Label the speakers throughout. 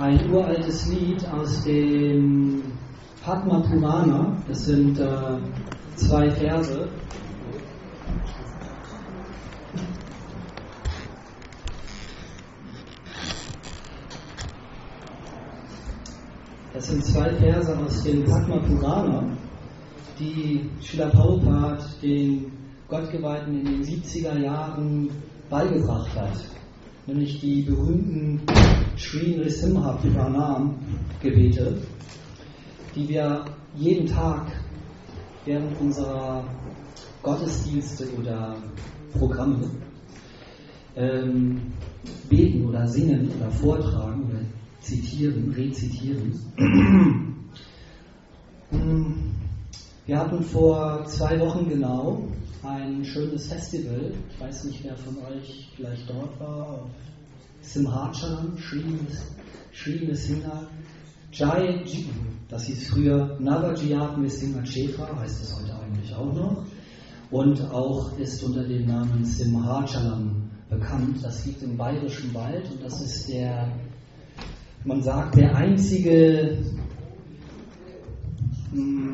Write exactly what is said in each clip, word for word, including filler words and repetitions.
Speaker 1: ein uraltes Lied aus dem Padma Purana. Das sind äh, zwei Verse. Das sind zwei Verse aus dem Padma Purana, die Srila Prabhupada den Gottgeweihten in den siebziger Jahren beigebracht hat. Nämlich die berühmten Sri Nrsimha Pranam Gebete, die wir jeden Tag während unserer Gottesdienste oder Programme ähm, beten oder singen oder vortragen oder zitieren, rezitieren. Wir hatten vor zwei Wochen genau ein schönes Festival. Ich weiß nicht, wer von euch vielleicht dort war, auf Simhachalam, Sri Nrsimha Jai, das hieß früher Navajiyat Nrsimha Kshetra, heißt es heute eigentlich auch noch, und auch ist unter dem Namen Simhachalam bekannt. Das liegt im Bayerischen Wald und das ist der, man sagt, der einzige mh,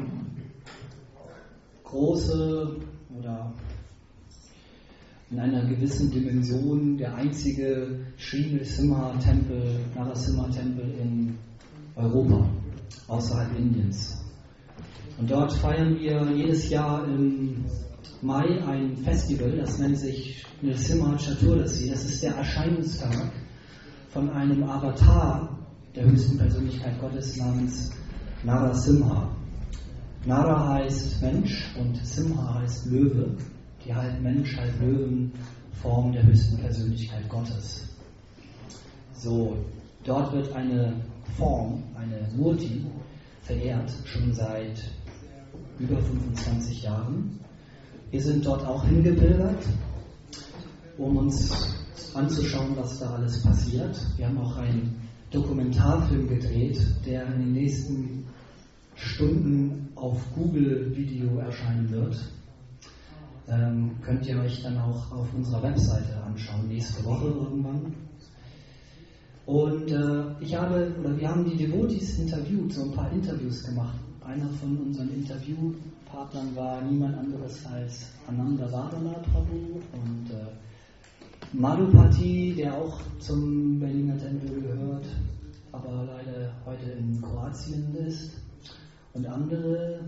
Speaker 1: große oder in einer gewissen Dimension der einzige Sri Nrsimha-Tempel, Narasimha-Tempel in Europa, außerhalb Indiens. Und dort feiern wir jedes Jahr im Mai ein Festival, das nennt sich Nrsimha Chaturdasi. Das ist der Erscheinungstag von einem Avatar der höchsten Persönlichkeit Gottes namens Narasimha. Nara heißt Mensch und Simha heißt Löwe, die halb Mensch, halb Löwen Form der höchsten Persönlichkeit Gottes. So, dort wird eine Form, eine Murti, verehrt, schon seit über fünfundzwanzig Jahren. Wir sind dort auch hingepilgert, um uns anzuschauen, was da alles passiert. Wir haben auch einen Dokumentarfilm gedreht, der in den nächsten Stunden auf Google Video erscheinen wird. Ähm, könnt ihr euch dann auch auf unserer Webseite anschauen, nächste Woche irgendwann. Und äh, ich habe, oder wir haben die Devotees interviewt, so ein paar Interviews gemacht. Einer von unseren Interviewpartnern war niemand anderes als Ananda Vardhana Prabhu und äh, Madhupati, der auch zum Berliner Tempel gehört, aber leider heute in Kroatien ist. Und andere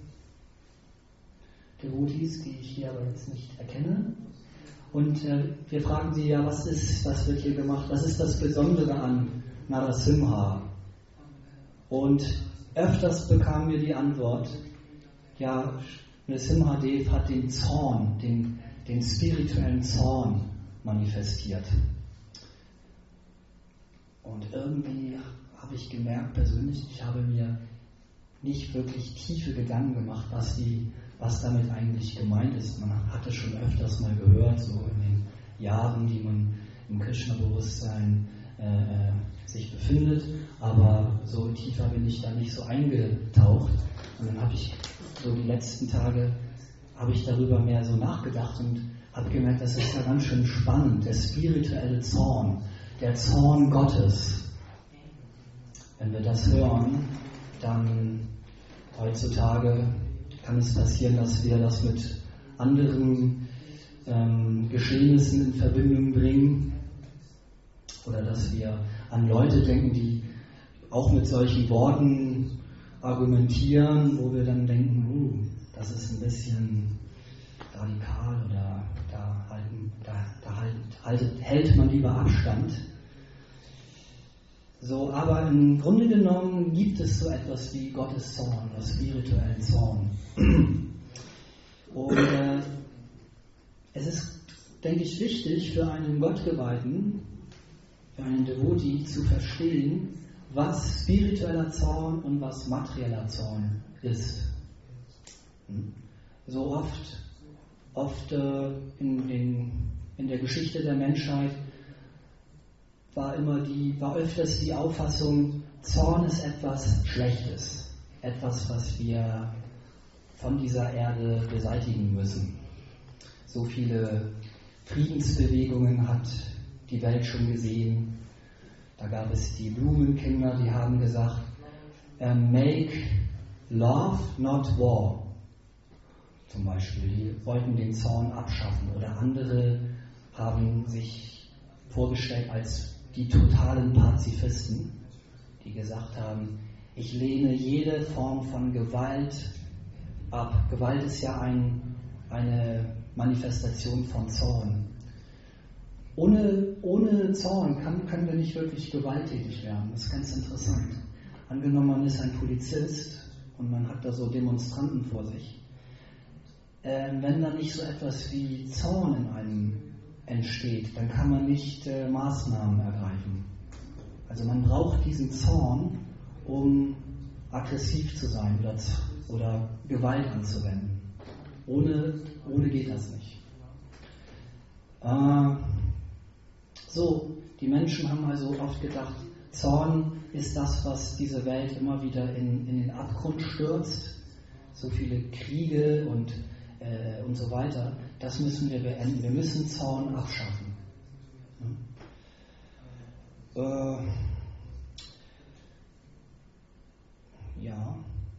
Speaker 1: Devotees, die ich hier aber jetzt nicht erkenne. Und äh, wir fragen sie ja, was ist, was wird hier gemacht? Was ist das Besondere an Narasimha? Und öfters bekamen wir die Antwort, ja, Nrsimhadev hat den Zorn, den, den spirituellen Zorn manifestiert. Und irgendwie habe ich gemerkt persönlich, ich habe mir nicht wirklich tiefe Gedanken gemacht, was, die, was damit eigentlich gemeint ist. Man hat es schon öfters mal gehört, so in den Jahren, die man im Krishna-Bewusstsein äh, sich befindet, aber so tiefer bin ich da nicht so eingetaucht. Und dann habe ich so die letzten Tage, habe ich darüber mehr so nachgedacht und habe gemerkt, das ist ja ganz schön spannend, der spirituelle Zorn, der Zorn Gottes. Wenn wir das hören, dann heutzutage kann es passieren, dass wir das mit anderen ähm, Geschehnissen in Verbindung bringen oder dass wir an Leute denken, die auch mit solchen Worten argumentieren, wo wir dann denken, uh, das ist ein bisschen radikal oder da, halten, da, da halt, haltet, hält man lieber Abstand. So, aber im Grunde genommen gibt es so etwas wie Gottes Zorn oder spirituellen Zorn. Und äh, es ist, denke ich, wichtig für einen Gottgeweihten, für einen Devotee zu verstehen, was spiritueller Zorn und was materieller Zorn ist. So oft, oft äh, in, den, in der Geschichte der Menschheit war immer die, war öfters die Auffassung, Zorn ist etwas Schlechtes, etwas, was wir von dieser Erde beseitigen müssen. So viele Friedensbewegungen hat die Welt schon gesehen, Da gab es die Blumenkinder, die haben gesagt, make love, not war. Zum Beispiel, die wollten den Zorn abschaffen. Oder andere haben sich vorgestellt als die totalen Pazifisten, die gesagt haben, ich lehne jede Form von Gewalt ab. Gewalt ist ja ein, eine Manifestation von Zorn. Ohne, ohne Zorn kann, können wir nicht wirklich gewalttätig werden. Das ist ganz interessant. Angenommen, man ist ein Polizist und man hat da so Demonstranten vor sich. Äh, wenn da nicht so etwas wie Zorn in einem entsteht, dann kann man nicht äh, Maßnahmen ergreifen. Also man braucht diesen Zorn, um aggressiv zu sein oder, oder Gewalt anzuwenden. Ohne, ohne geht das nicht. Äh, so, die Menschen haben also oft gedacht, Zorn ist das, was diese Welt immer wieder in, in den Abgrund stürzt. So viele Kriege und, äh, und so weiter. Das müssen wir beenden. Wir müssen Zorn abschaffen. Ja. Äh, ja.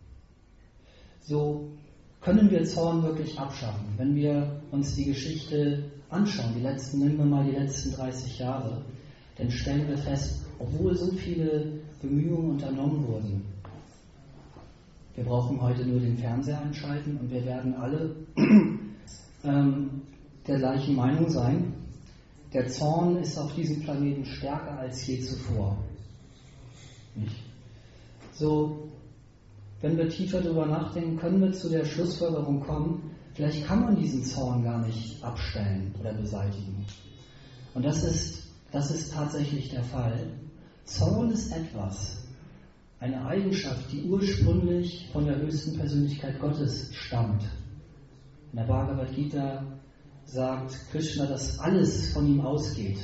Speaker 1: So können wir Zorn wirklich abschaffen. Wenn wir uns die Geschichte anschauen, die letzten, nehmen wir mal die letzten dreißig Jahre, dann stellen wir fest, obwohl so viele Bemühungen unternommen wurden, wir brauchen heute nur den Fernseher einschalten und wir werden alle ähm, der gleichen Meinung sein. Der Zorn ist auf diesem Planeten stärker als je zuvor. Nicht? So, wenn wir tiefer darüber nachdenken, können wir zu der Schlussfolgerung kommen, vielleicht kann man diesen Zorn gar nicht abstellen oder beseitigen. Und das ist, das ist tatsächlich der Fall. Zorn ist etwas, eine Eigenschaft, die ursprünglich von der höchsten Persönlichkeit Gottes stammt. In der Bhagavad Gita sagt Krishna, dass alles von ihm ausgeht.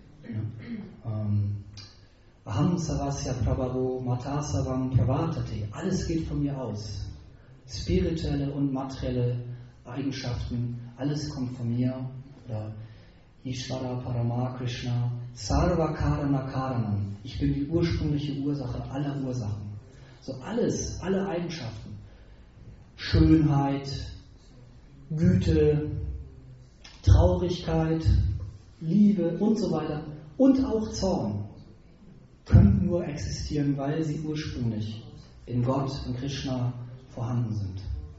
Speaker 1: Aham savasya prabhavo matasavam pravartate. Alles geht von mir aus. Spirituelle und materielle Eigenschaften, alles kommt von mir. Oder Ishvara Parama Krishna Sarva Karana Karanam. Ich bin die ursprüngliche Ursache aller Ursachen. So alles, alle Eigenschaften. Schönheit, Güte, Traurigkeit, Liebe und so weiter und auch Zorn können nur existieren, weil sie ursprünglich in Gott, in Krishna vorhanden sind.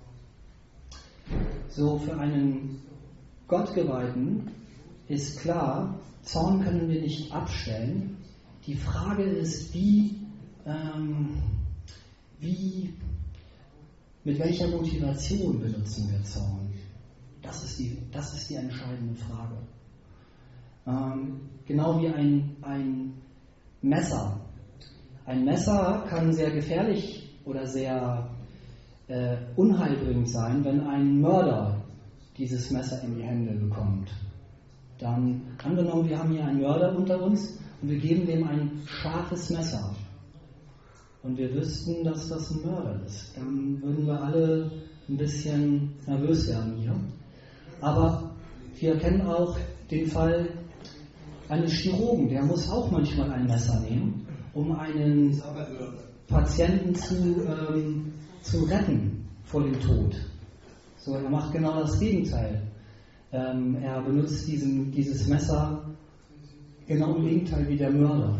Speaker 1: So, für einen Gottgeweihten ist klar, Zorn können wir nicht abstellen. Die Frage ist, wie, ähm, wie, mit welcher Motivation benutzen wir Zorn? Das ist die, das ist die entscheidende Frage. Ähm, genau wie ein, ein Messer. Ein Messer kann sehr gefährlich oder sehr äh, unheilbringend sein, wenn ein Mörder dieses Messer in die Hände bekommt. Dann, angenommen, wir haben hier einen Mörder unter uns und wir geben dem ein scharfes Messer und wir wüssten, dass das ein Mörder ist, dann würden wir alle ein bisschen nervös werden hier. Aber wir kennen auch den Fall eines Chirurgen, der muss auch manchmal ein Messer nehmen, um einen Patienten zu, ähm, zu retten vor dem Tod. So, er macht genau das Gegenteil. Ähm, er benutzt diesen, dieses Messer genau im Gegenteil wie der Mörder.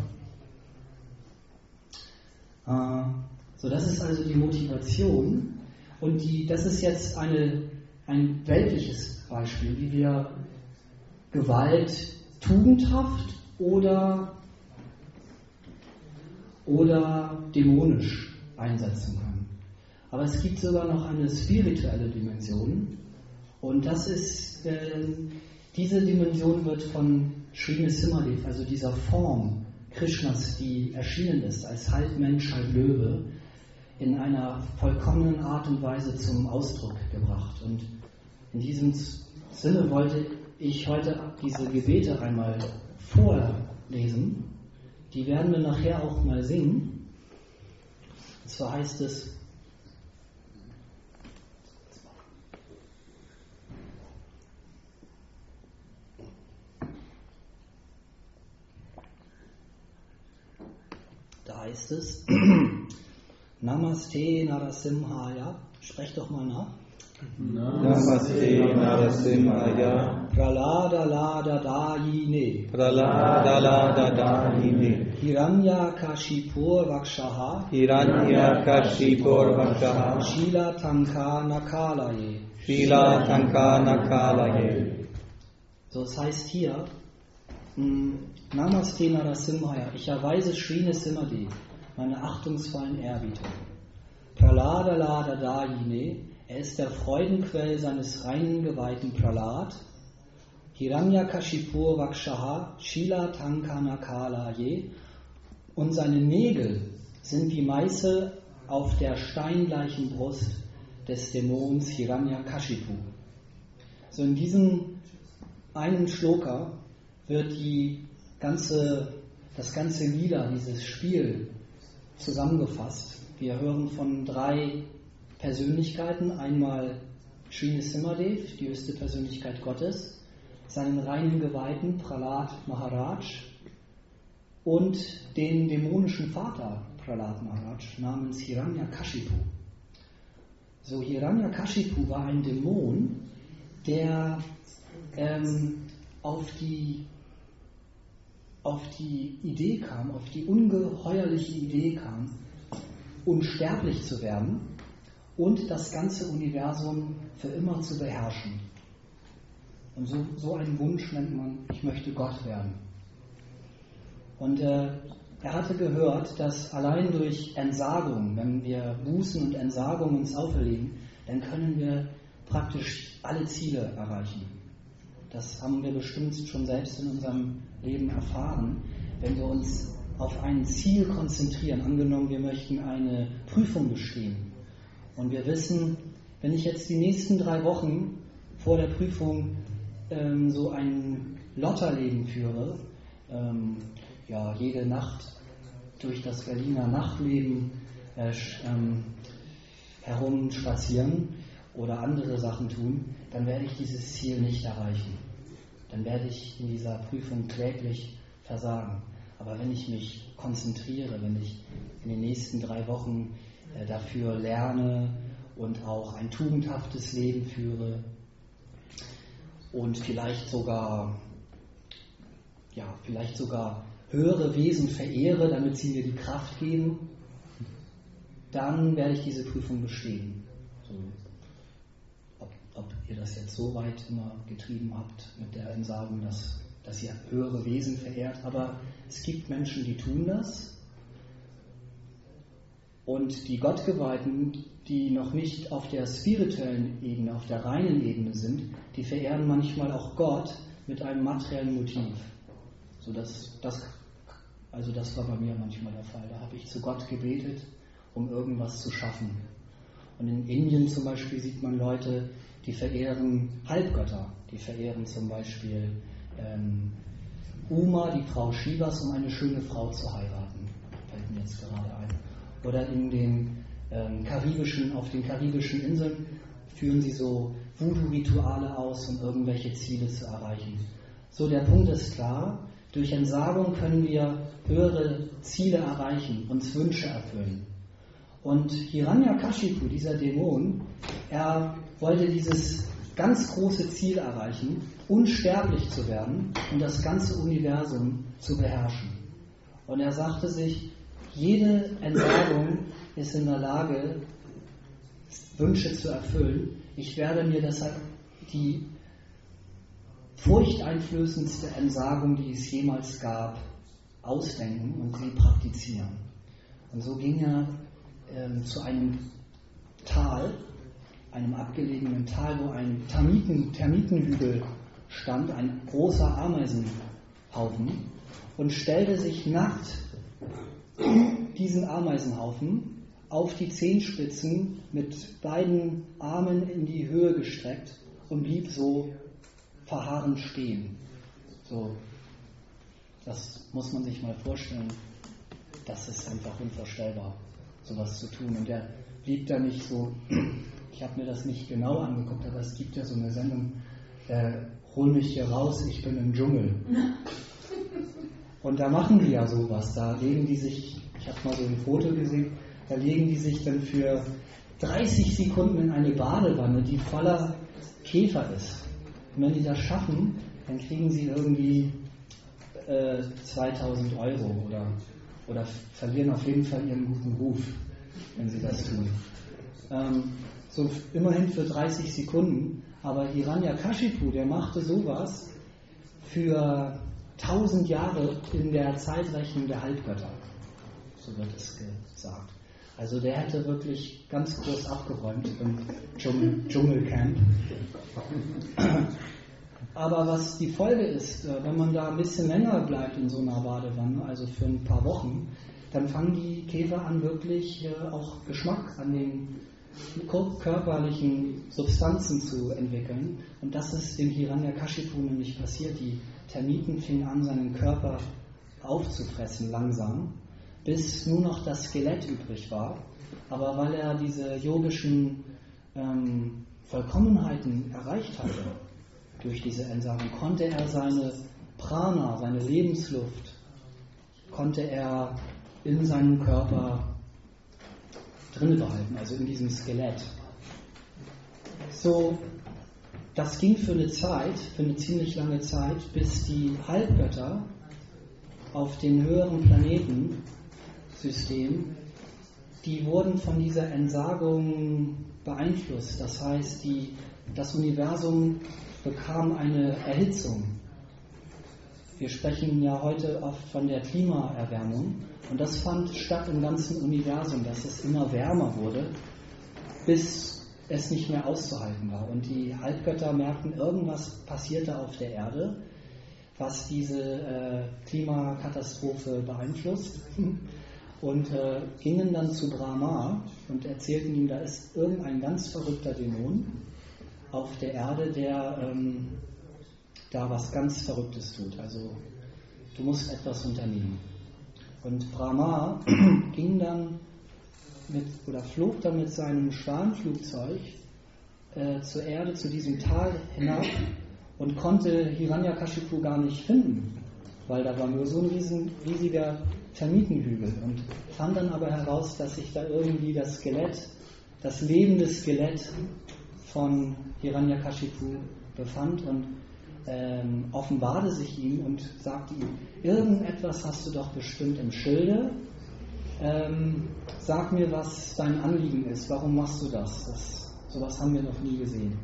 Speaker 1: Äh, so, das ist also die Motivation. Und die, das ist jetzt eine, ein weltliches Beispiel, wie wir Gewalt tugendhaft oder, oder dämonisch einsetzen können. Aber es gibt sogar noch eine spirituelle Dimension. Und das ist, äh, diese Dimension wird von Sri Nrsimhadev, also dieser Form Krishnas, die erschienen ist, als halb Mensch, halb Löwe, in einer vollkommenen Art und Weise zum Ausdruck gebracht. Und in diesem Sinne wollte ich heute diese Gebete einmal vorlesen. Die werden wir nachher auch mal singen. Und zwar heißt es: es. Namaste Narasimhaya. Sprecht doch mal nach.
Speaker 2: Namaste Narasimhaya.
Speaker 1: Pralada Lada Dayine.
Speaker 2: Pralada Lada Dayine.
Speaker 1: Hiranyakashipur Vakshaha.
Speaker 2: Hiranyakashipur Vakshaha.
Speaker 1: Shila Tanka Nakalaye.
Speaker 2: Shila Tanka Nakalaye.
Speaker 1: So, es heißt hier, Namaste Narasimhaya, ich erweise Sri Nrsimhadev meine achtungsvollen Ehrbietung. Pralada Lada Dayine, er ist der Freudenquell seines reinen Geweihten Prahlad. Hiranyakashipur Vakshaha, Shila Tanka Nakalaye, und seine Nägel sind wie Meißel auf der steingleichen Brust des Dämons Hiranyakashipu. So, in diesem einen Shloka wird die ganze, das ganze Lila, dieses Spiel zusammengefasst. Wir hören von drei Persönlichkeiten, einmal Sri Nrsimhadev, die höchste Persönlichkeit Gottes, seinen reinen Geweihten Prahlad Maharaj und den dämonischen Vater Prahlad Maharaj namens Hiranyakashipu. So, Hiranyakashipu war ein Dämon, der ähm, auf die auf die Idee kam, auf die ungeheuerliche Idee kam, unsterblich zu werden und das ganze Universum für immer zu beherrschen. Und so, so einen Wunsch nennt man, ich möchte Gott werden. Und äh, er hatte gehört, dass allein durch Entsagung, wenn wir Bußen und Entsagung uns auferlegen, dann können wir praktisch alle Ziele erreichen. Das haben wir bestimmt schon selbst in unserem Leben erfahren. Wenn wir uns auf ein Ziel konzentrieren, angenommen wir möchten eine Prüfung bestehen und wir wissen, wenn ich jetzt die nächsten drei Wochen vor der Prüfung ähm, so ein Lotterleben führe, ähm, ja, jede Nacht durch das Berliner Nachtleben äh, ähm, herumspazieren oder andere Sachen tun, dann werde ich dieses Ziel nicht erreichen. Dann werde ich in dieser Prüfung kläglich versagen. Aber wenn ich mich konzentriere, wenn ich in den nächsten drei Wochen äh, dafür lerne und auch ein tugendhaftes Leben führe und vielleicht sogar, ja, vielleicht sogar höhere Wesen verehre, damit sie mir die Kraft geben, dann werde ich diese Prüfung bestehen. So. Ob ihr das jetzt so weit immer getrieben habt mit der Entsagung, dass, dass ihr höhere Wesen verehrt, aber es gibt Menschen, die tun das, und die Gottgeweihten, die noch nicht auf der spirituellen Ebene, auf der reinen Ebene sind, die verehren manchmal auch Gott mit einem materiellen Motiv. So dass das, also das war bei mir manchmal der Fall. Da habe ich zu Gott gebetet, um irgendwas zu schaffen. Und in Indien zum Beispiel sieht man Leute, die verehren Halbgötter. Die verehren zum Beispiel ähm, Uma, die Frau Shivas, um eine schöne Frau zu heiraten. Fällt mir jetzt gerade ein. Oder in den ähm, karibischen, auf den karibischen Inseln führen sie so Voodoo-Rituale aus, um irgendwelche Ziele zu erreichen. So, der Punkt ist klar. Durch Entsagung können wir höhere Ziele erreichen, uns Wünsche erfüllen. Und Hiranyakashipu, dieser Dämon, er wollte dieses ganz große Ziel erreichen, unsterblich zu werden und das ganze Universum zu beherrschen. Und er sagte sich, jede Entsagung ist in der Lage, Wünsche zu erfüllen. Ich werde mir deshalb die furchteinflößendste Entsagung, die es jemals gab, ausdenken und sie praktizieren. Und so ging er ähm, zu einem Tal, einem abgelegenen Tal, wo ein Termiten, Termitenhügel stand, ein großer Ameisenhaufen, und stellte sich nackt diesen Ameisenhaufen auf die Zehenspitzen mit beiden Armen in die Höhe gestreckt und blieb so verharrend stehen. So, das muss man sich mal vorstellen. Das ist einfach unvorstellbar, sowas zu tun. Und er blieb da nicht so, ich habe mir das nicht genau angeguckt, aber es gibt ja so eine Sendung, äh, hol mich hier raus, ich bin im Dschungel. Und da machen die ja sowas, da legen die sich Ich habe mal so ein Foto gesehen, da legen die sich dann für dreißig Sekunden in eine Badewanne, die voller Käfer ist. Und wenn die das schaffen, dann kriegen sie irgendwie äh, zweitausend Euro oder, oder verlieren auf jeden Fall ihren guten Ruf, wenn sie das tun. Ähm, so immerhin für dreißig Sekunden, aber Hiranyakashipu, der machte sowas für tausend Jahre in der Zeitrechnung der Halbgötter, so wird es gesagt. Also der hätte wirklich ganz groß abgeräumt im Dschungel, Dschungelcamp. Aber was die Folge ist, wenn man da ein bisschen länger bleibt in so einer Badewanne, also für ein paar Wochen, dann fangen die Käfer an, wirklich auch Geschmack an den körperlichen Substanzen zu entwickeln. Und das ist dem Hiranyakashipu nämlich passiert. Die Termiten fingen an, seinen Körper aufzufressen langsam, bis nur noch das Skelett übrig war. Aber weil er diese yogischen ähm, Vollkommenheiten erreicht hatte, durch diese Entsagung, konnte er seine Prana, seine Lebensluft, konnte er in seinem Körper drin behalten, also in diesem Skelett. So, das ging für eine Zeit, für eine ziemlich lange Zeit, bis die Halbgötter auf den höheren Planetensystem, die wurden von dieser Entsagung beeinflusst. Das heißt, die, das Universum bekam eine Erhitzung. Wir sprechen ja heute oft von der Klimaerwärmung und das fand statt im ganzen Universum, dass es immer wärmer wurde, bis es nicht mehr auszuhalten war. Und die Halbgötter merkten, irgendwas passierte auf der Erde, was diese äh, Klimakatastrophe beeinflusst, und äh, gingen dann zu Brahma und erzählten ihm, da ist irgendein ganz verrückter Dämon auf der Erde, der ähm, da was ganz Verrücktes tut. Also du musst etwas unternehmen. Und Brahma ging dann mit, oder flog dann mit seinem Schwarmflugzeug äh, zur Erde, zu diesem Tal hinab und konnte Hiranyakashipu gar nicht finden, weil da war nur so ein riesen, riesiger Termitenhügel, und fand dann aber heraus, dass sich da irgendwie das Skelett, das lebende Skelett von Hiranyakashipu befand, und ähm, offenbarte sich ihm und sagte ihm, irgendetwas hast du doch bestimmt im Schilde, ähm, sag mir, was dein Anliegen ist, warum machst du das? das sowas haben wir noch nie gesehen.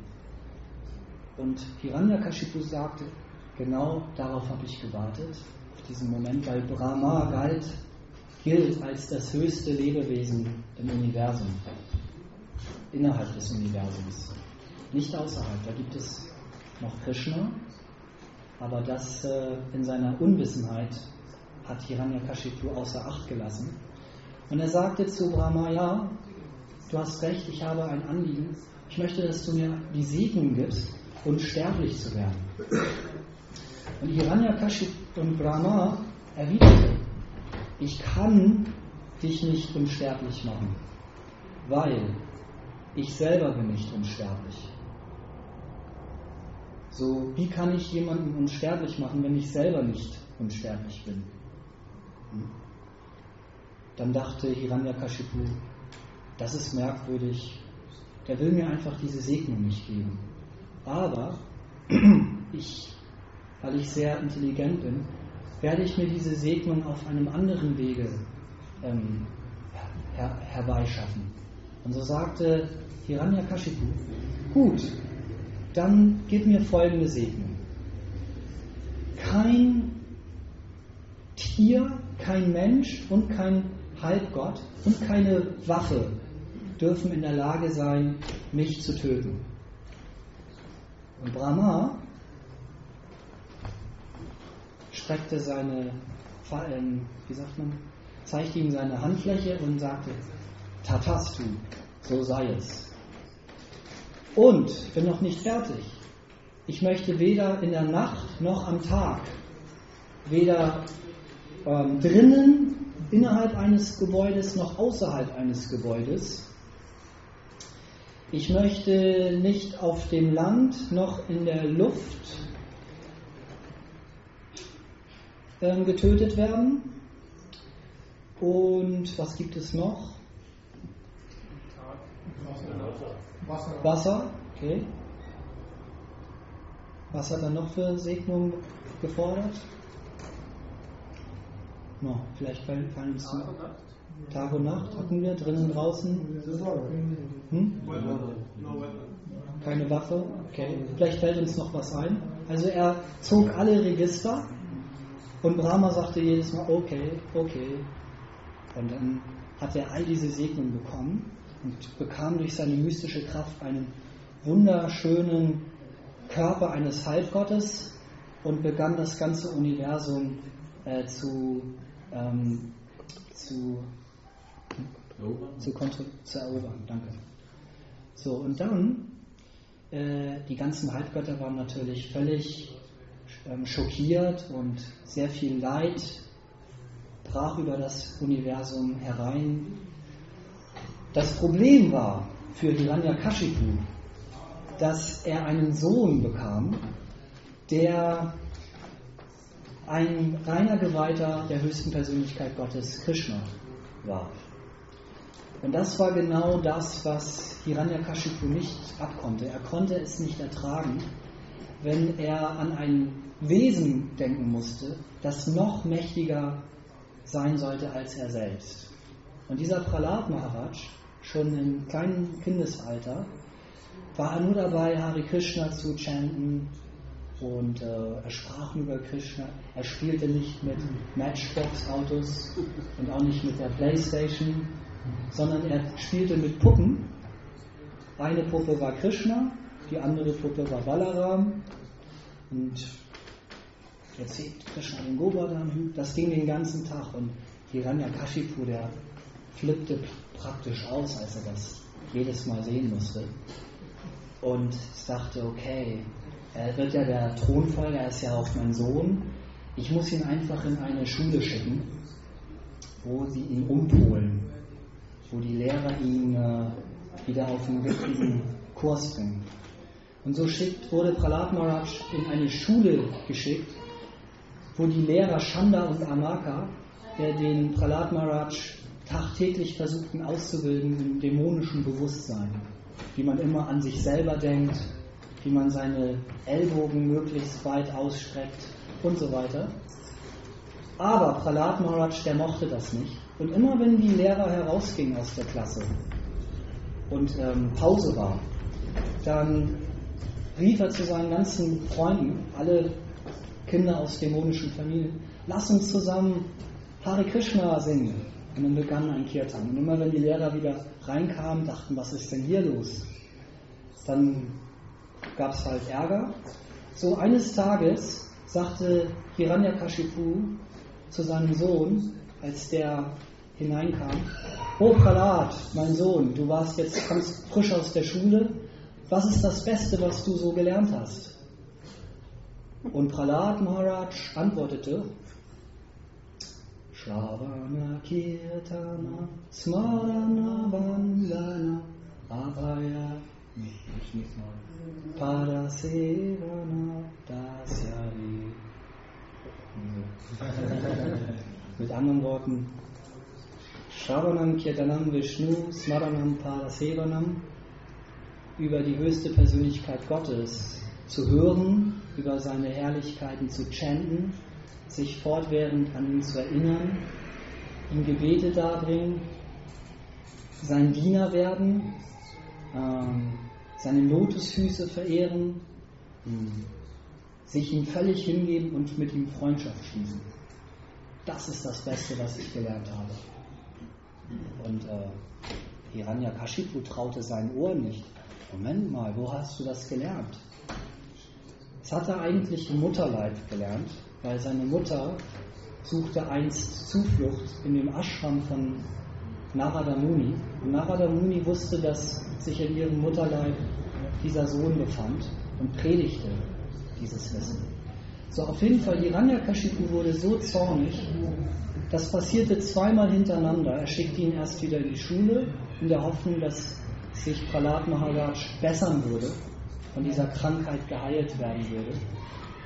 Speaker 1: Und Hiranyakashipu sagte, genau darauf habe ich gewartet, auf diesen Moment, weil Brahma galt, gilt als das höchste Lebewesen im Universum, innerhalb des Universums, nicht außerhalb. Da gibt es noch Krishna, aber das äh, in seiner Unwissenheit hat Hiranyakashipu außer Acht gelassen. Und er sagte zu Brahma, ja, du hast recht, ich habe ein Anliegen, ich möchte, dass du mir die Segnung gibst, unsterblich zu werden. Und Hiranyakashipu und Brahma erwiderte, ich kann dich nicht unsterblich machen, weil ich selber bin nicht unsterblich. So, wie kann ich jemanden unsterblich machen, wenn ich selber nicht unsterblich bin? Dann dachte Hiranyakashipu, das ist merkwürdig, der will mir einfach diese Segnung nicht geben. Aber ich, weil ich sehr intelligent bin, werde ich mir diese Segnung auf einem anderen Wege ähm, her- herbeischaffen. Und so sagte Hiranyakashipu, gut, dann gib mir folgende Segnung. Kein Tier, kein Mensch und kein Halbgott und keine Waffe dürfen in der Lage sein, mich zu töten. Und Brahma streckte seine, wie sagt man, zeigte ihm seine Handfläche und sagte, Tatastu, so sei es. Und bin noch nicht fertig. Ich möchte weder in der Nacht noch am Tag, weder ähm, drinnen, innerhalb eines Gebäudes noch außerhalb eines Gebäudes. Ich möchte nicht auf dem Land noch in der Luft ähm, getötet werden. Und was gibt es noch?
Speaker 3: Wasser.
Speaker 1: Wasser, okay. Was hat er noch für Segnungen gefordert? No, vielleicht fallen, fallen uns Tag und Nacht. Tag und Nacht hatten wir, drinnen, draußen. Hm? Keine Waffe, okay. Vielleicht fällt uns noch was ein. Also er zog alle Register und Brahma sagte jedes Mal, okay, okay. Und dann hat er all diese Segnungen bekommen und bekam durch seine mystische Kraft einen wunderschönen Körper eines Halbgottes und begann das ganze Universum äh, zu, ähm, zu, zu, kontro- zu erobern. Danke. So, und dann, äh, die ganzen Halbgötter waren natürlich völlig ähm, schockiert und sehr viel Leid brach über das Universum herein. Das Problem war für Hiranyakashipu, dass er einen Sohn bekam, der ein reiner Geweihter der höchsten Persönlichkeit Gottes, Krishna, war. Und das war genau das, was Hiranyakashipu nicht abkonnte. Er konnte es nicht ertragen, wenn er an ein Wesen denken musste, das noch mächtiger sein sollte als er selbst. Und dieser Prahlad Maharaj, schon im kleinen Kindesalter, war er nur dabei, Hare Krishna zu chanten und äh, er sprach über Krishna. Er spielte nicht mit Matchbox-Autos und auch nicht mit der Playstation, sondern er spielte mit Puppen. Eine Puppe war Krishna, die andere Puppe war Balaram und jetzt hebt Krishna den Govardhan. Das ging den ganzen Tag und Hiranyakashipu, der flippte praktisch aus, als er das jedes Mal sehen musste. Und dachte, okay, er wird ja der Thronfolger, er ist ja auch mein Sohn. Ich muss ihn einfach in eine Schule schicken, wo sie ihn umpolen, wo die Lehrer ihn äh, wieder auf den richtigen Kurs bringen. Und so schickt, wurde Prahlad Maharaj in eine Schule geschickt, wo die Lehrer Chanda und Amaka, der den Prahlad Maharaj tagtäglich versuchten auszubilden im dämonischen Bewusstsein, wie man immer an sich selber denkt, wie man seine Ellbogen möglichst weit ausstreckt und so weiter. Aber Prahlad Maharaj, der mochte das nicht. Und immer wenn die Lehrer herausgingen aus der Klasse und ähm, Pause war, dann rief er zu seinen ganzen Freunden, alle Kinder aus dämonischen Familien, lass uns zusammen Hare Krishna singen. Und dann begann ein Kirtan. Und immer wenn die Lehrer wieder reinkamen, dachten, was ist denn hier los? Dann gab es halt Ärger. So eines Tages sagte Hiranyakashipu zu seinem Sohn, als der hineinkam, oh Prahlad, mein Sohn, du warst jetzt ganz frisch aus der Schule. Was ist das Beste, was du so gelernt hast? Und Prahlad Maharaj antwortete, Shravana Kirtana Smarana Vandana Abhaya Padasevana Dasyari. Mit anderen Worten, Shravanam Kirtanam Vishnu Smaranam Padasevanam, über die höchste Persönlichkeit Gottes zu hören, über seine Herrlichkeiten zu chanten, sich fortwährend an ihn zu erinnern, ihm Gebete darbringen, sein Diener werden, ähm, seine Lotusfüße verehren, mh, sich ihm völlig hingeben und mit ihm Freundschaft schließen. Das ist das Beste, was ich gelernt habe. Und äh, Hiranyakashipu traute seinen Ohren nicht. Moment mal, wo hast du das gelernt? Das hat er eigentlich im Mutterleib gelernt, weil seine Mutter suchte einst Zuflucht in dem Ashram von Narada Muni. Und Narada Muni wusste, dass sich in ihrem Mutterleib dieser Sohn befand und predigte dieses Wissen. So, auf jeden Fall, Hiranyakashipu wurde so zornig, das passierte zweimal hintereinander. Er schickte ihn erst wieder in die Schule, in der Hoffnung, dass sich Prahlad Maharaj bessern würde, von dieser Krankheit geheilt werden würde.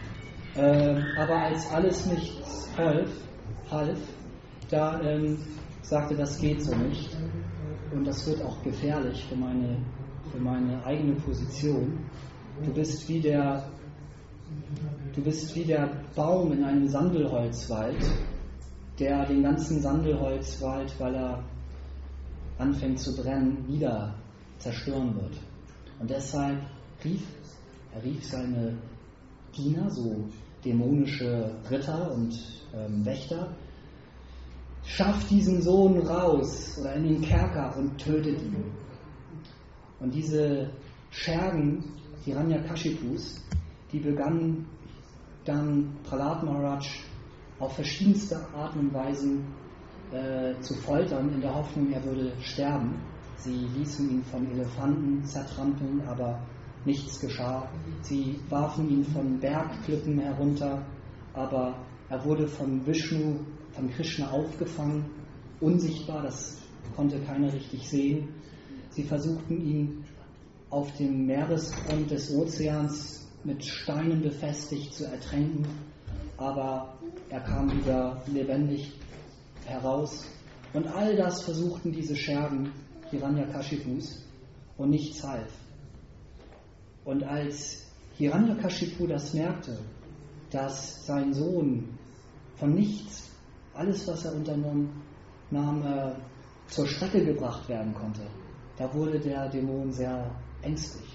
Speaker 1: Ähm, aber als alles nichts half, half da ähm, sagte, das geht so nicht und das wird auch gefährlich für meine, für meine eigene Position. Du bist wie der, du bist wie der Baum in einem Sandelholzwald, der den ganzen Sandelholzwald, weil er anfängt zu brennen, wieder zerstören wird. Und deshalb rief, er rief seine Diener, so dämonische Ritter und ähm, Wächter, schafft diesen Sohn raus oder in den Kerker und tötet ihn. Und diese Schergen, Hiranyakashipus, die begannen dann Prahlad Maharaj auf verschiedenste Arten und Weisen äh, zu foltern, in der Hoffnung, er würde sterben. Sie ließen ihn von Elefanten zertrampeln, aber nichts geschah. Sie warfen ihn von Bergklippen herunter, aber er wurde von Vishnu, von Krishna aufgefangen, unsichtbar, das konnte keiner richtig sehen. Sie versuchten ihn auf dem Meeresgrund des Ozeans mit Steinen befestigt zu ertränken, aber er kam wieder lebendig heraus. Und all das versuchten diese Schergen Hiranyakashipus und nichts half. Und als Hiranyakashipu das merkte, dass sein Sohn von nichts, alles was er unternommen, nahm, äh, zur Strecke gebracht werden konnte, da wurde der Dämon sehr ängstlich.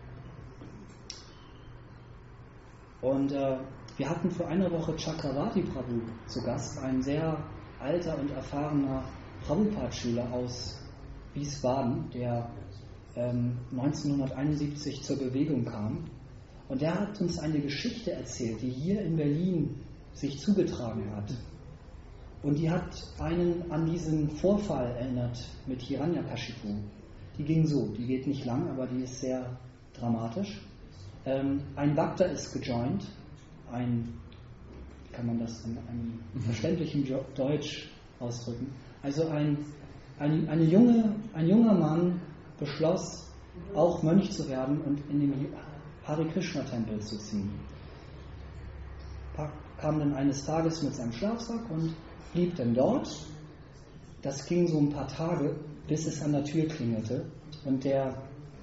Speaker 1: Und äh, wir hatten vor einer Woche Chakravarti Prabhu zu Gast, ein sehr alter und erfahrener Prabhupada-Schüler aus Wiesbaden, der ähm, neunzehnhunderteinundsiebzig zur Bewegung kam. Und der hat uns eine Geschichte erzählt, die hier in Berlin sich zugetragen hat. Und die hat einen an diesen Vorfall erinnert mit Hiranyakashipu. Die ging so, die geht nicht lang, aber die ist sehr dramatisch. Ähm, ein Bhakta ist gejoint, ein, wie kann man das in einem verständlichen Deutsch ausdrücken? Also ein, ein, eine junge, ein junger Mann beschloss, auch Mönch zu werden und in den Hare Krishna Tempel zu ziehen. Kam dann eines Tages mit seinem Schlafsack und blieb dann dort. Das ging so ein paar Tage, bis es an der Tür klingelte und der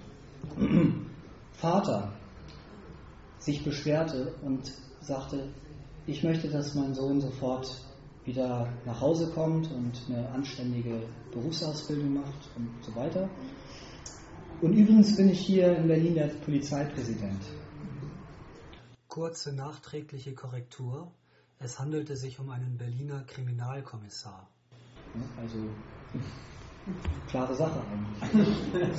Speaker 1: Vater sich beschwerte und sagte, ich möchte, dass mein Sohn sofort wieder nach Hause kommt und eine anständige Berufsausbildung macht und so weiter. Und übrigens bin ich hier in Berlin der Polizeipräsident.
Speaker 4: Kurze nachträgliche Korrektur. Es handelte sich um einen Berliner Kriminalkommissar.
Speaker 1: Also, klare Sache eigentlich.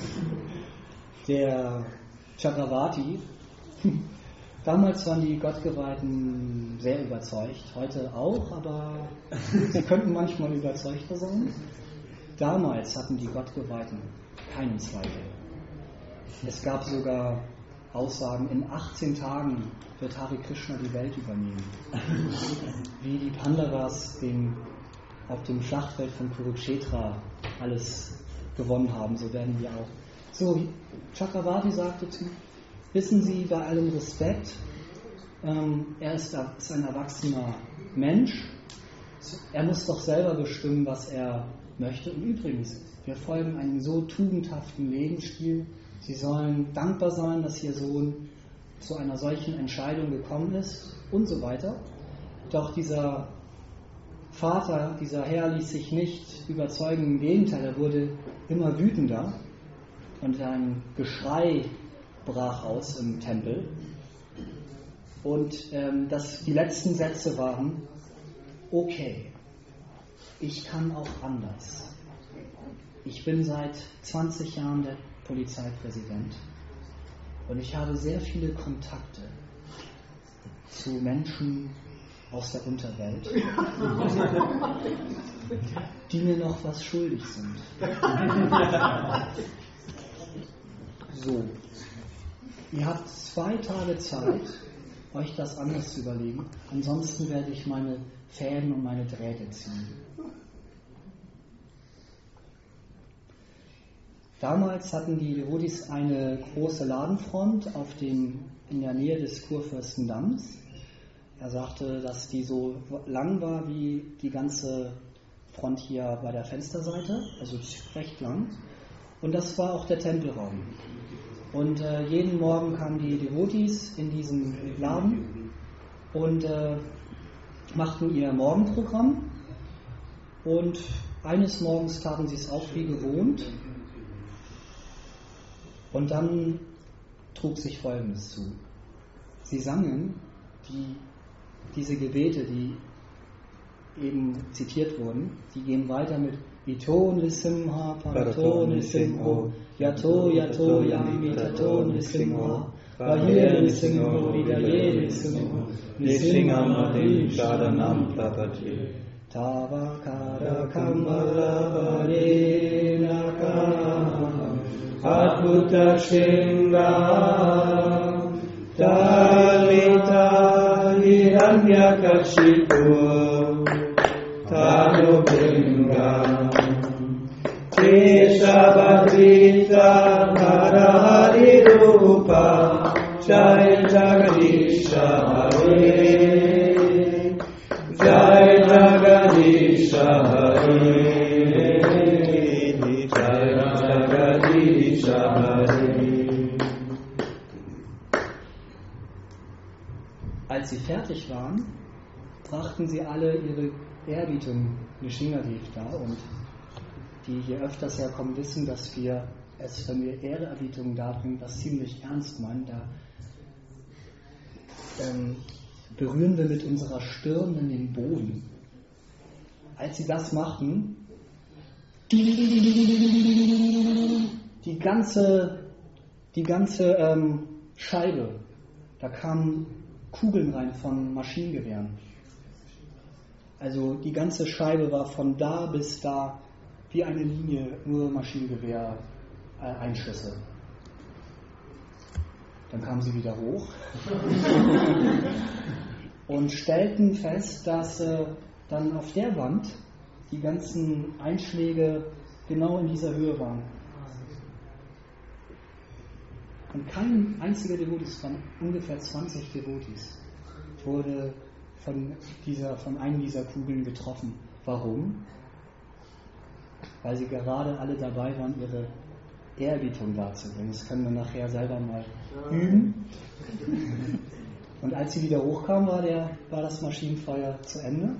Speaker 1: Der Chakravarti, damals waren die Gottgeweihten sehr überzeugt, heute auch, aber sie könnten manchmal überzeugter sein. Damals hatten die Gottgeweihten keinen Zweifel. Es gab sogar Aussagen, in achtzehn Tagen wird Hare Krishna die Welt übernehmen. Wie die Pandavas den, auf dem Schlachtfeld von Kurukshetra alles gewonnen haben, so werden wir auch. So, Chakravarti sagte zu, wissen Sie, bei allem Respekt, ähm, er ist, ist ein erwachsener Mensch, er muss doch selber bestimmen, was er möchte. Und übrigens, wir folgen einem so tugendhaften Lebensstil. Sie sollen dankbar sein, dass Ihr Sohn zu einer solchen Entscheidung gekommen ist und so weiter. Doch dieser Vater, dieser Herr ließ sich nicht überzeugen, im Gegenteil, er wurde immer wütender und ein Geschrei brach aus im Tempel. Und ähm, das, die letzten Sätze waren, okay, ich kann auch anders. Ich bin seit zwanzig Jahren der Polizeipräsident und ich habe sehr viele Kontakte zu Menschen aus der Unterwelt, die mir noch was schuldig sind. So, ihr habt zwei Tage Zeit, euch das anders zu überlegen, ansonsten werde ich meine Fäden und meine Drähte ziehen. Damals hatten die Devotis eine große Ladenfront auf dem, in der Nähe des Kurfürstendamms. Er sagte, dass die so lang war wie die ganze Front hier bei der Fensterseite, also recht lang. Und das war auch der Tempelraum. Und äh, jeden Morgen kamen die Devotis in diesen Laden und äh, machten ihr Morgenprogramm. Und eines Morgens taten sie es auch wie gewohnt. Und dann trug sich Folgendes zu. Sie sangen die, diese Gebete, die eben zitiert wurden, die gehen weiter mit Ito Nisimha, Parato Nisimho, Yato Yato Yami Tato Nisimha, Vahir Nisimho, Vidaye Nisimho,
Speaker 2: Nisingamadi Sharanam Prapati.
Speaker 1: Tavakara Kamala Varenaka
Speaker 2: Adbhuta Shringa Talita Hiranyakashipu Tanubringa Keshavadita Narahari Rupa Jai Jagadisha Hare Jai Jagadisha Hare Jai Jagadisha Hare.
Speaker 1: Als sie fertig waren, brachten sie alle ihre Ehrerbietung Nrsimhadev dar, und die hier öfters herkommen, wissen, dass wir es, wenn wir Ehrerbietung darbringen, das ziemlich ernst meinen. Da ähm, berühren wir mit unserer Stirn in den Boden. Als sie das machten, die ganze, die ganze ähm, Scheibe, da kamen Kugeln rein von Maschinengewehren. Also die ganze Scheibe war von da bis da wie eine Linie, nur Maschinengewehr-Einschüsse. Dann kamen sie wieder hoch und stellten fest, dass äh, dann auf der Wand die ganzen Einschläge genau in dieser Höhe waren. Und kein einziger Devotis, von ungefähr zwanzig Devotis, wurde von, dieser, von einem dieser Kugeln getroffen. Warum? Weil sie gerade alle dabei waren, ihre Ehrerbietung darzubringen. Das können wir nachher selber mal üben. Und als sie wieder hochkamen, war, der, war das Maschinenfeuer zu Ende.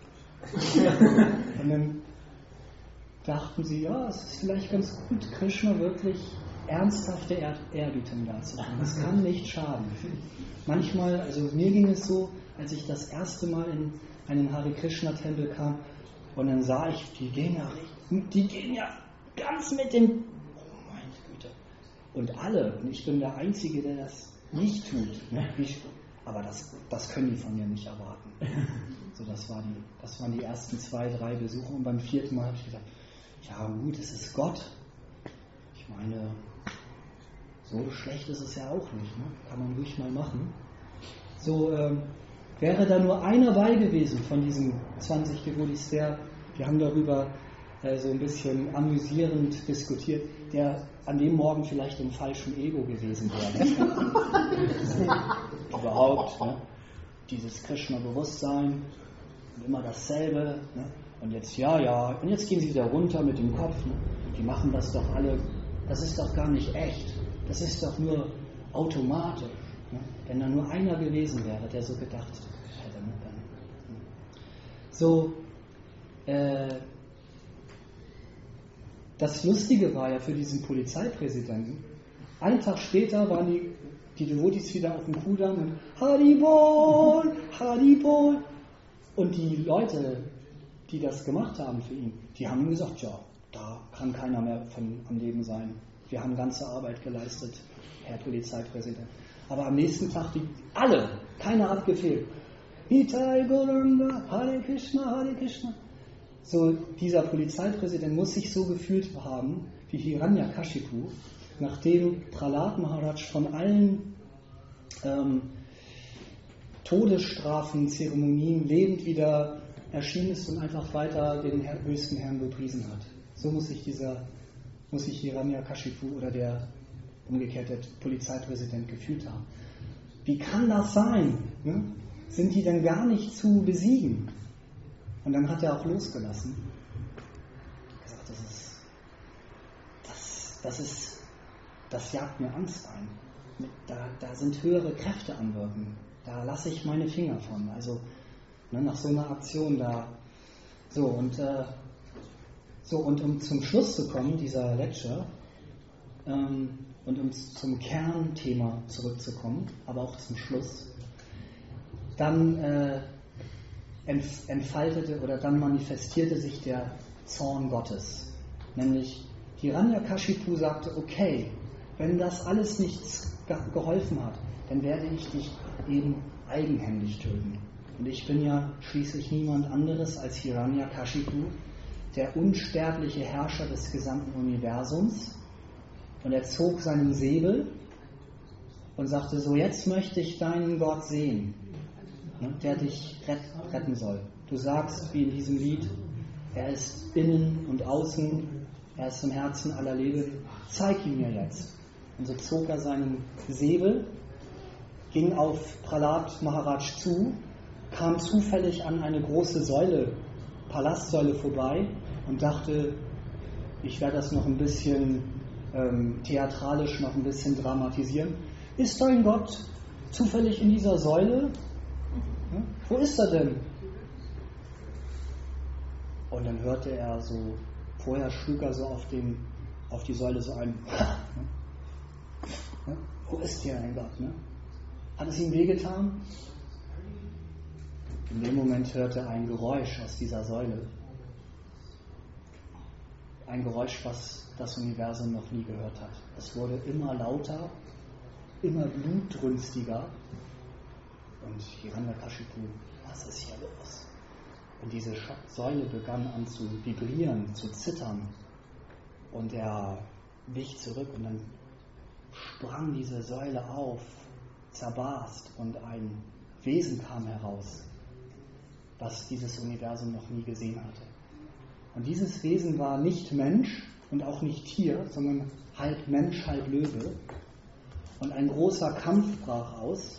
Speaker 1: Und dann dachten sie, ja, es ist vielleicht ganz gut, Krishna wirklich ernsthafte Ehrerbietung darzubringen. Das kann nicht schaden. Manchmal, also mir ging es so, als ich das erste Mal in einen Hare Krishna Tempel kam, und dann sah ich, die gehen ja, die gehen ja ganz mit dem, oh meine Güte. Und alle, und ich bin der Einzige, der das nicht tut. Ne? Ich, aber das, das können die von mir nicht erwarten. So, das, war die, das waren die ersten zwei, drei Besuche, und beim vierten Mal habe ich gesagt, ja gut, es ist Gott. Ich meine, so schlecht ist es ja auch nicht. Ne? Kann man ruhig mal machen. So, ähm, wäre da nur einer bei gewesen von diesen zwanzig Devotis, der, wir haben darüber äh, so ein bisschen amüsierend diskutiert, der an dem Morgen vielleicht im falschen Ego gewesen wäre. Überhaupt, ne? Dieses Krishna-Bewusstsein, immer dasselbe. Ne? Und jetzt, ja, ja, und jetzt gehen sie wieder runter mit dem Kopf. Ne? Die machen das doch alle, das ist doch gar nicht echt. Das ist doch nur automatisch. Ne? Wenn da nur einer gewesen wäre, der so gedacht hätte. Ne? So, äh, das Lustige war ja für diesen Polizeipräsidenten, einen Tag später waren die, die Devotis wieder auf dem Kudamm und Haribol, Haribol. Und die Leute, die das gemacht haben für ihn, die haben ihm gesagt, ja, da kann keiner mehr von am Leben sein. Wir haben ganze Arbeit geleistet, Herr Polizeipräsident. Aber am nächsten Tag, die alle, keiner hat gefehlt. Nitai Gauranga, Hare Krishna, Hare Krishna. So, dieser Polizeipräsident muss sich so gefühlt haben wie Hiranyakashipu, nachdem Prahlad Maharaj von allen ähm, Todesstrafen, Zeremonien lebend wieder erschienen ist und einfach weiter den Herr, höchsten Herrn gepriesen hat. So muss sich dieser, muss sich Hiranyakashipu oder der umgekehrte Polizeipräsident gefühlt haben. Wie kann das sein? Ne? Sind die denn gar nicht zu besiegen? Und dann hat er auch losgelassen. das ist, das jagt mir Angst ein. Da, da sind höhere Kräfte am Wirken. Da lasse ich meine Finger von. Also ne, nach so einer Aktion da. So und äh, so und um zum Schluss zu kommen dieser Lecture ähm, und um zum Kernthema zurückzukommen, aber auch zum Schluss, dann äh, entfaltete oder dann manifestierte sich der Zorn Gottes. Nämlich Hiranyakashipu sagte, okay, wenn das alles nichts geholfen hat, dann werde ich dich eben eigenhändig töten. Und ich bin ja schließlich niemand anderes als Hiranyakashipu, der unsterbliche Herrscher des gesamten Universums. Und er zog seinen Säbel und sagte so, jetzt möchte ich deinen Gott sehen, der dich retten soll. Du sagst, wie in diesem Lied, er ist innen und außen, er ist im Herzen aller Leben, zeig ihn mir jetzt. Und so zog er seinen Säbel, ging auf Prahlad Maharaj zu, kam zufällig an eine große Säule, Palastsäule vorbei und dachte, ich werde das noch ein bisschen ähm, theatralisch, noch ein bisschen dramatisieren. Ist dein Gott zufällig in dieser Säule? Ja, wo ist er denn? Und dann hörte er so, vorher schlug er so auf, den, auf die Säule so ein, ja, wo ist hier ein Gott? Ne? Hat es ihm wehgetan? In dem Moment hörte er ein Geräusch aus dieser Säule. Ein Geräusch, was das Universum noch nie gehört hat. Es wurde immer lauter, immer blutrünstiger. Und Hiranyakashipu, was ist hier los? Und diese Säule begann an zu vibrieren, zu zittern. Und er wich zurück und dann sprang diese Säule auf, zerbarst und ein Wesen kam heraus, was dieses Universum noch nie gesehen hatte. Und dieses Wesen war nicht Mensch und auch nicht Tier, sondern halb Mensch, halb Löwe. Und ein großer Kampf brach aus.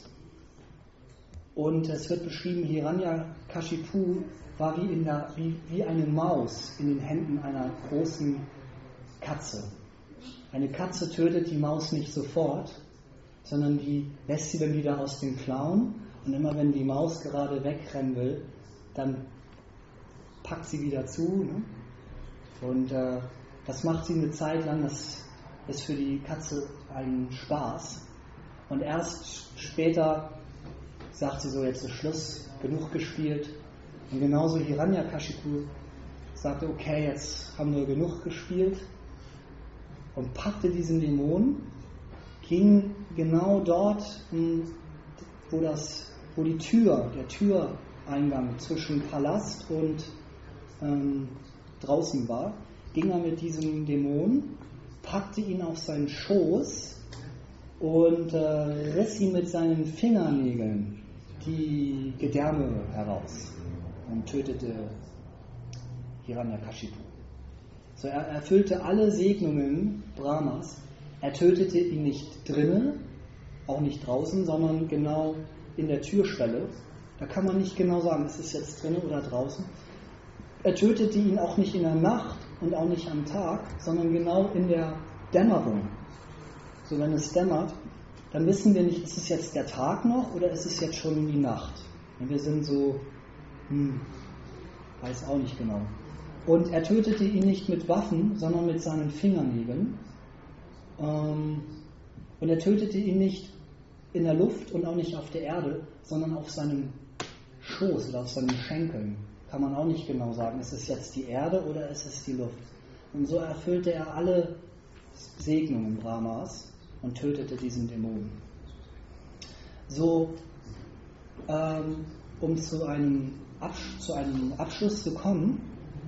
Speaker 1: Und es wird beschrieben, Hiranyakashipu war wie, in der, wie, wie eine Maus in den Händen einer großen Katze. Eine Katze tötet die Maus nicht sofort, sondern die lässt sie dann wieder aus den Klauen. Und immer wenn die Maus gerade wegrennen will, dann packt sie wieder zu. Ne? Und äh, das macht sie eine Zeit lang, das ist für die Katze ein Spaß. Und erst später sagt sie so, jetzt ist Schluss, genug gespielt. Und genauso Hiranyakashipu sagte, okay, jetzt haben wir genug gespielt. Und packte diesen Dämon, ging genau dort, wo, das, wo die Tür, der Türeingang zwischen Palast und ähm, draußen war, ging er mit diesem Dämon, packte ihn auf seinen Schoß und äh, riss ihm mit seinen Fingernägeln die Gedärme heraus und tötete Hiranyakashipu. So, er erfüllte alle Segnungen Brahmas. Er tötete ihn nicht drinnen, auch nicht draußen, sondern genau in der Türschwelle. Da kann man nicht genau sagen, ist es jetzt drinnen oder draußen. Er tötete ihn auch nicht in der Nacht und auch nicht am Tag, sondern genau in der Dämmerung. So, wenn es dämmert, dann wissen wir nicht, ist es jetzt der Tag noch oder ist es jetzt schon die Nacht. Und wir sind so, hm, weiß auch nicht genau. Und er tötete ihn nicht mit Waffen, sondern mit seinen Fingernägeln. Ähm, und er tötete ihn nicht in der Luft und auch nicht auf der Erde, sondern auf seinem Schoß oder auf seinen Schenkeln. Kann man auch nicht genau sagen, ist es jetzt die Erde oder ist es die Luft. Und so erfüllte er alle Segnungen Brahmas und tötete diesen Dämon. So, ähm, um zu einem, Absch- zu einem Abschluss zu kommen,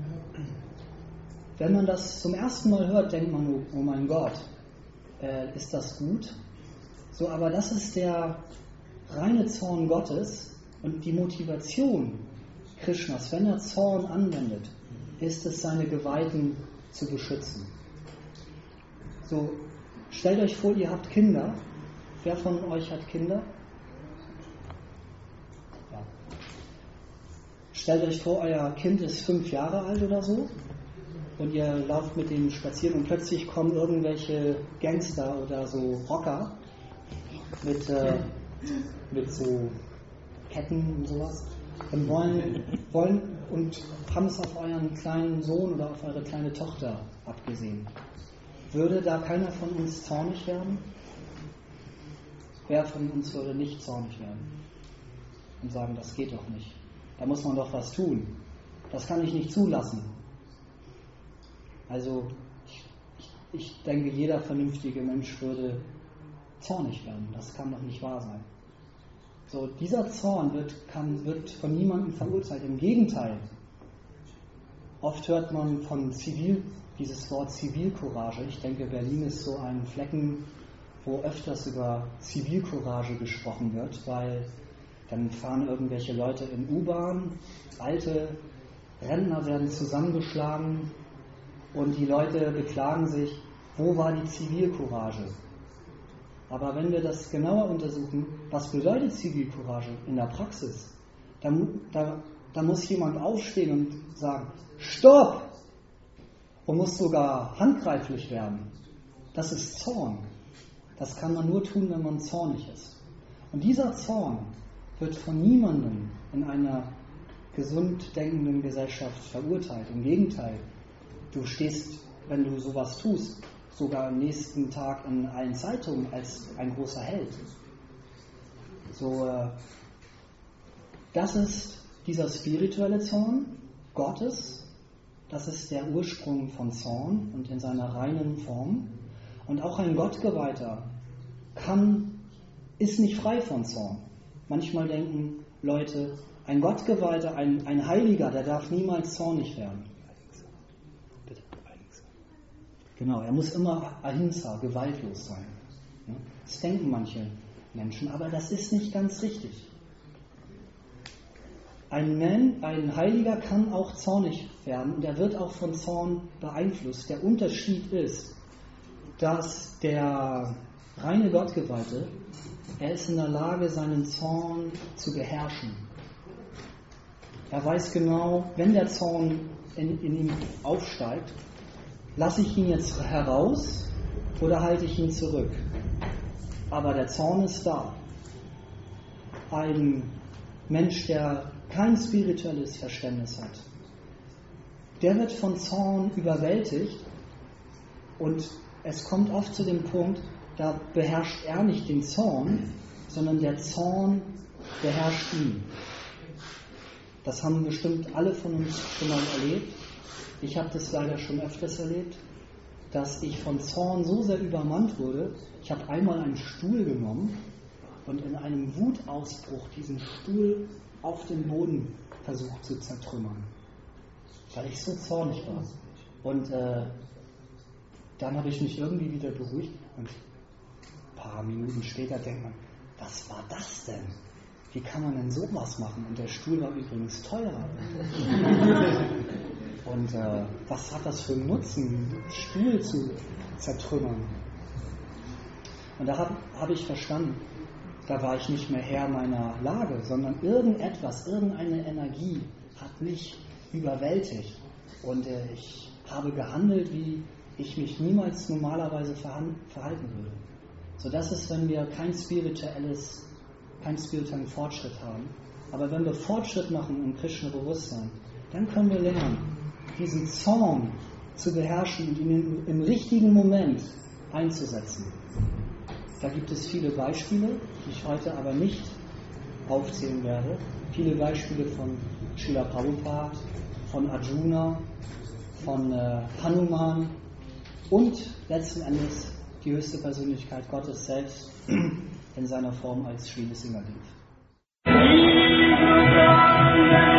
Speaker 1: wenn man das zum ersten Mal hört, denkt man, oh, oh mein Gott, äh, ist das gut? So, aber das ist der reine Zorn Gottes und die Motivation Krishnas, wenn er Zorn anwendet, ist es, seine Geweihten zu beschützen. So, stellt euch vor, ihr habt Kinder. Wer von euch hat Kinder? Ja. Stellt euch vor, euer Kind ist fünf Jahre alt oder so. und ihr lauft mit denen spazieren und plötzlich kommen irgendwelche Gangster oder so Rocker mit, äh, mit so Ketten und sowas und wollen, wollen und haben es auf euren kleinen Sohn oder auf eure kleine Tochter abgesehen. Würde da keiner von uns zornig werden? Wer von uns würde nicht zornig werden und sagen, das geht doch nicht? Da muss man doch was tun. Das kann ich nicht zulassen. Also ich, ich, ich denke, jeder vernünftige Mensch würde zornig werden. Das kann doch nicht wahr sein. So, dieser Zorn wird, kann, wird von niemandem verurteilt. Im Gegenteil. Oft hört man von Zivil, dieses Wort Zivilcourage. Ich denke, Berlin ist so ein Flecken, wo öfters über Zivilcourage gesprochen wird, weil dann fahren irgendwelche Leute in U-Bahn, alte Rentner werden zusammengeschlagen und die Leute beklagen sich, wo war die Zivilcourage? Aber wenn wir das genauer untersuchen, was bedeutet Zivilcourage in der Praxis? Da, da, da muss jemand aufstehen und sagen, Stopp! Und muss sogar handgreiflich werden. Das ist Zorn. Das kann man nur tun, wenn man zornig ist. Und dieser Zorn wird von niemandem in einer gesund denkenden Gesellschaft verurteilt. Im Gegenteil, du stehst, wenn du sowas tust, sogar am nächsten Tag in allen Zeitungen als ein großer Held. So, äh, das ist dieser spirituelle Zorn Gottes. Das ist der Ursprung von Zorn und in seiner reinen Form. Und auch ein Gottgeweihter kann, ist nicht frei von Zorn. Manchmal denken Leute, ein Gottgeweihter, ein, ein Heiliger, der darf niemals zornig werden. Genau, er muss immer Ahimsa, gewaltlos sein. Das denken manche Menschen, aber das ist nicht ganz richtig. Ein, Man, ein Heiliger kann auch zornig werden und er wird auch von Zorn beeinflusst. Der Unterschied ist, dass der reine Gottgeweihte, er ist in der Lage, seinen Zorn zu beherrschen. Er weiß genau, wenn der Zorn in, in ihm aufsteigt, lasse ich ihn jetzt heraus oder halte ich ihn zurück? Aber der Zorn ist da. Ein Mensch, der kein spirituelles Verständnis hat, der wird von Zorn überwältigt und es kommt oft zu dem Punkt, da beherrscht er nicht den Zorn, sondern der Zorn beherrscht ihn. Das haben bestimmt alle von uns schon mal erlebt. Ich habe das leider schon öfters erlebt, dass ich von Zorn so sehr übermannt wurde. Ich habe einmal einen Stuhl genommen und in einem Wutausbruch diesen Stuhl auf den Boden versucht zu zertrümmern, weil ich so zornig war. Und äh, dann habe ich mich irgendwie wieder beruhigt und ein paar Minuten später denkt man, was war das denn? Wie kann man denn sowas machen? Und der Stuhl war übrigens teuer. Und äh, was hat das für einen Nutzen, einen Stuhl zu zertrümmern? Und da habe hab ich verstanden, da war ich nicht mehr Herr meiner Lage, sondern irgendetwas, irgendeine Energie hat mich überwältigt. Und äh, ich habe gehandelt, wie ich mich niemals normalerweise verhalten würde. So, das ist, wenn wir kein spirituelles, keinen spirituellen Fortschritt haben. Aber wenn wir Fortschritt machen im Krishna-Bewusstsein, dann können wir lernen, diesen Zorn zu beherrschen und ihn im, im richtigen Moment einzusetzen. Da gibt es viele Beispiele, die ich heute aber nicht aufzählen werde. Viele Beispiele von Srila Prabhupada, von Arjuna, von äh, Hanuman und letzten Endes die höchste Persönlichkeit Gottes selbst in seiner Form als Sri Nrsimhadev.